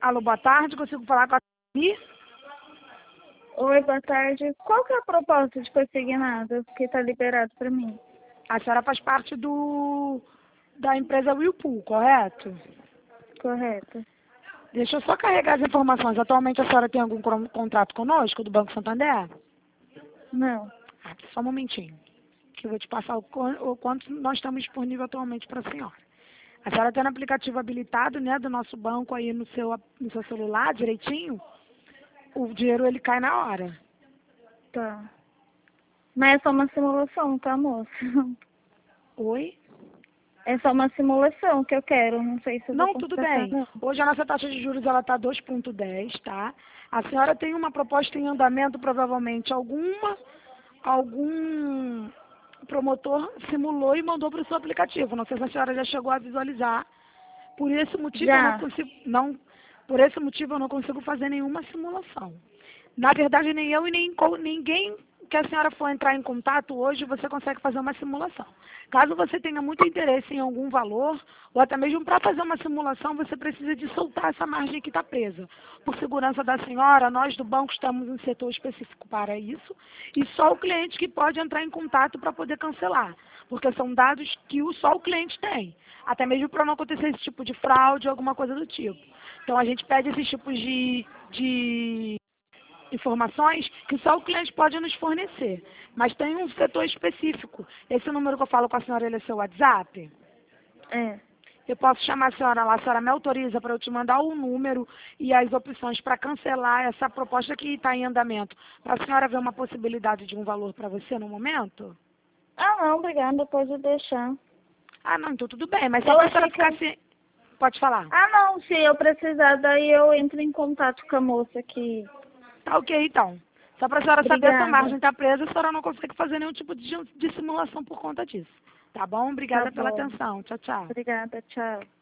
Alô, boa tarde. Consigo falar com a Gabi? Oi, boa tarde. Qual que é a proposta de consignado que está liberado para mim? A senhora faz parte da empresa Whirlpool, correto? Correto. Deixa eu só carregar as informações. Atualmente a senhora tem algum contrato conosco, do Banco Santander? Não. Só um momentinho, que eu vou te passar o quanto nós estamos disponível atualmente para a senhora. A senhora tem um aplicativo habilitado, né, do nosso banco aí no seu celular, direitinho? O dinheiro, ele cai na hora. Tá. Mas é só uma simulação, tá, moça? Oi? É só uma simulação que eu quero. Não sei se eu vou Não, tudo contratar, bem. não. Hoje a nossa taxa de juros ela está 2,10, tá? A senhora tem uma proposta em andamento, provavelmente algum promotor simulou e mandou para o seu aplicativo. Não sei se a senhora já chegou a visualizar. Por esse motivo eu Já. por esse motivo eu não consigo fazer nenhuma simulação. Na verdade, nem eu e ninguém que a senhora for entrar em contato hoje, você consegue fazer uma simulação. Caso você tenha muito interesse em algum valor, ou até mesmo para fazer uma simulação, você precisa de soltar essa margem que está presa. Por segurança da senhora, nós do banco estamos em setor específico para isso, e só o cliente que pode entrar em contato para poder cancelar, porque são dados que só o cliente tem, até mesmo para não acontecer esse tipo de fraude ou alguma coisa do tipo. Então a gente pede esses tipos de informações que só o cliente pode nos fornecer. Mas tem um setor específico. Esse número que eu falo com a senhora, ele é seu WhatsApp? É. Eu posso chamar a senhora lá, a senhora me autoriza para eu te mandar o número e as opções para cancelar essa proposta que está em andamento. Para a senhora ver uma possibilidade de um valor para você no momento? Ah, não, obrigada. Pode deixar. Ah, não, então tudo bem, mas só Eu para a senhora achei que... ficar assim. Pode falar. Ah, não. Se eu precisar, daí eu entro em contato com a moça aqui. Tá ok, então. Só para a senhora saber se a Obrigada. margem está presa, a senhora não consegue fazer nenhum tipo de simulação por conta disso. Tá bom? Tá Obrigada pela bom. atenção. Tchau, tchau. Obrigada. Tchau.